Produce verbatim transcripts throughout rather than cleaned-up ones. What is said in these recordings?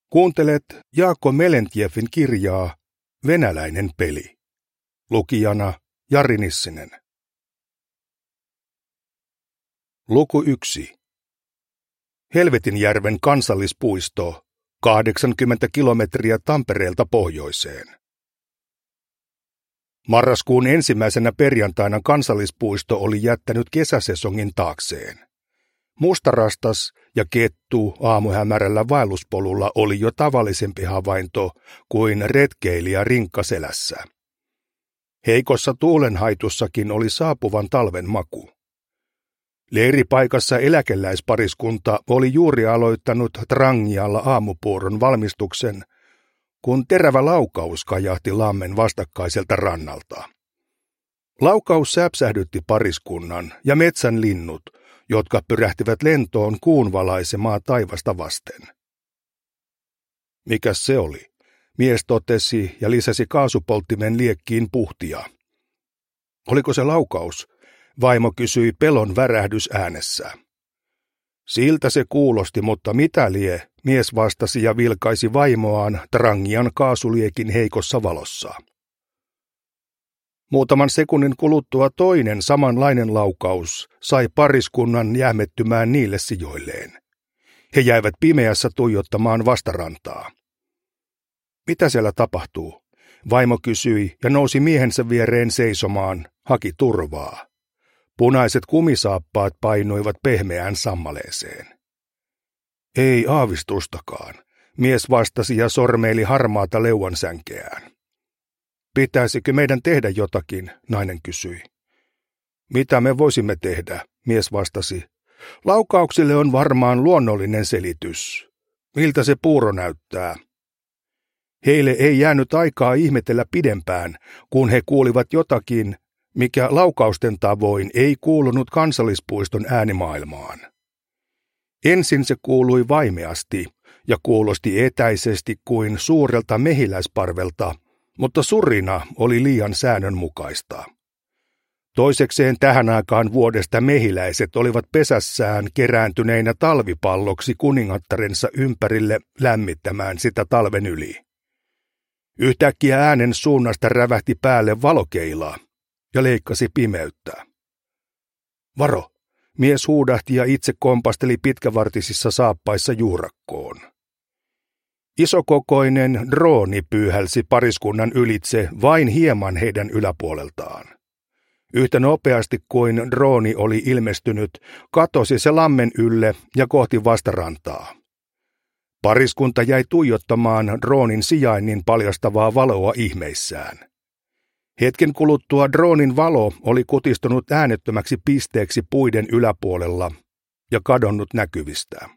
Kuuntelet Jaakko Melentjefin kirjaa Venäläinen peli. Lukijana Jari Nissinen. Luku yksi. Helvetinjärven kansallispuisto, kahdeksankymmentä kilometriä Tampereelta pohjoiseen. Marraskuun ensimmäisenä perjantaina kansallispuisto oli jättänyt kesäsesongin taakseen. Mustarastas ja kettu aamuhämärällä vaelluspolulla oli jo tavallisempi havainto kuin retkeilijä rinkkaselässä. Heikossa tuulenhaitussakin oli saapuvan talven maku. Leiripaikassa eläkeläispariskunta oli juuri aloittanut Trangialla aamupuuron valmistuksen, kun terävä laukaus kajahti lammen vastakkaiselta rannalta. Laukaus säpsähdytti pariskunnan ja metsän linnut, jotka pyrähtivät lentoon kuun valaisemaa taivasta vasten. Mikäs se oli? Mies totesi ja lisäsi kaasupolttimen liekkiin puhtia. Oliko se laukaus? Vaimo kysyi pelon värähdys äänessä. Siltä se kuulosti, mutta mitä lie, mies vastasi ja vilkaisi vaimoaan Trangian kaasuliekin heikossa valossa. Muutaman sekunnin kuluttua toinen samanlainen laukaus sai pariskunnan jähmettymään niille sijoilleen. He jäivät pimeässä tuijottamaan vastarantaa. Mitä siellä tapahtuu? Vaimo kysyi ja nousi miehensä viereen seisomaan, haki turvaa. Punaiset kumisaappaat painuivat pehmeään sammaleeseen. Ei aavistustakaan, mies vastasi ja sormeili harmaata leuansänkeään. Pitäisikö meidän tehdä jotakin, nainen kysyi. Mitä me voisimme tehdä, mies vastasi. Laukauksille on varmaan luonnollinen selitys. Miltä se puuro näyttää? Heille ei jäänyt aikaa ihmetellä pidempään, kun he kuulivat jotakin, mikä laukausten tavoin ei kuulunut kansallispuiston äänimaailmaan. Ensin se kuului vaimeasti ja kuulosti etäisesti kuin suurelta mehiläisparvelta, mutta surina oli liian säännönmukaista. Toisekseen tähän aikaan vuodesta mehiläiset olivat pesässään kerääntyneinä talvipalloksi kuningattarensa ympärille lämmittämään sitä talven yli. Yhtäkkiä äänen suunnasta rävähti päälle valokeila ja leikkasi pimeyttä. Varo! Mies huudahti ja itse kompasteli pitkävartisissa saappaissa juurakkoon. Isokokoinen drooni pyyhälsi pariskunnan ylitse vain hieman heidän yläpuoleltaan. Yhtä nopeasti kuin drooni oli ilmestynyt, katosi se lammen ylle ja kohti vastarantaa. Pariskunta jäi tuijottamaan droonin sijainnin paljastavaa valoa ihmeissään. Hetken kuluttua droonin valo oli kutistunut äänettömäksi pisteeksi puiden yläpuolella ja kadonnut näkyvistä.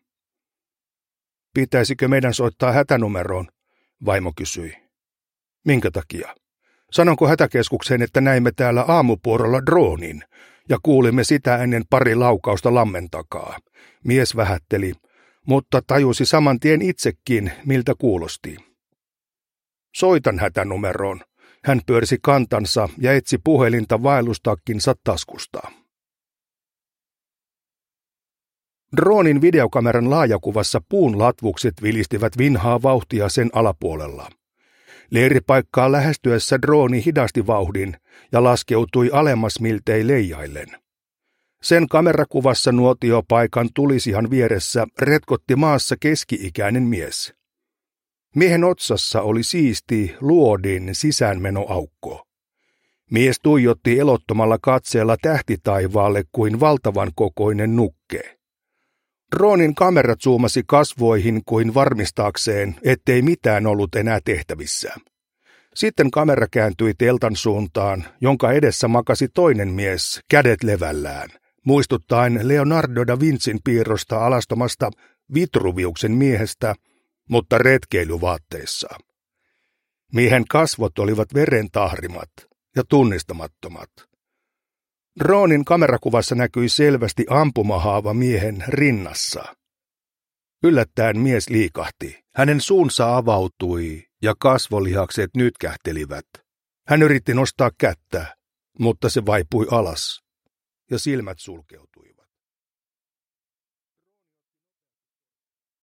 Pitäisikö meidän soittaa hätänumeroon? Vaimo kysyi. Minkä takia? Sanonko hätäkeskukseen, että näimme täällä aamupuorolla droonin ja kuulimme sitä ennen pari laukausta lammen takaa. Mies vähätteli, mutta tajusi saman tien itsekin, miltä kuulosti. Soitan hätänumeroon. Hän pyörsi kantansa ja etsi puhelinta vaellustakkinsa taskusta. Droonin videokameran laajakuvassa puun latvukset vilistivät vinhaa vauhtia sen alapuolella. Leiripaikkaa lähestyessä drooni hidasti vauhdin ja laskeutui alemmas miltei leijaillen. Sen kamerakuvassa nuotiopaikan tulisihan vieressä retkotti maassa keski-ikäinen mies. Miehen otsassa oli siisti luodin sisäänmenoaukko. Mies tuijotti elottomalla katseella tähtitaivaalle kuin valtavan kokoinen nukke. Droonin kamera zoomasi kasvoihin kuin varmistaakseen, ettei mitään ollut enää tehtävissä. Sitten kamera kääntyi teltan suuntaan, jonka edessä makasi toinen mies, kädet levällään, muistuttaen Leonardo da Vincin piirrosta alastomasta Vitruviuksen miehestä, mutta retkeilyvaatteissa. Miehen kasvot olivat verentahrimat ja tunnistamattomat. Droonin kamerakuvassa näkyi selvästi ampumahaava miehen rinnassa. Yllättäen mies liikahti. Hänen suunsa avautui ja kasvolihakset nytkähtelivät. Hän yritti nostaa kättä, mutta se vaipui alas ja silmät sulkeutuivat.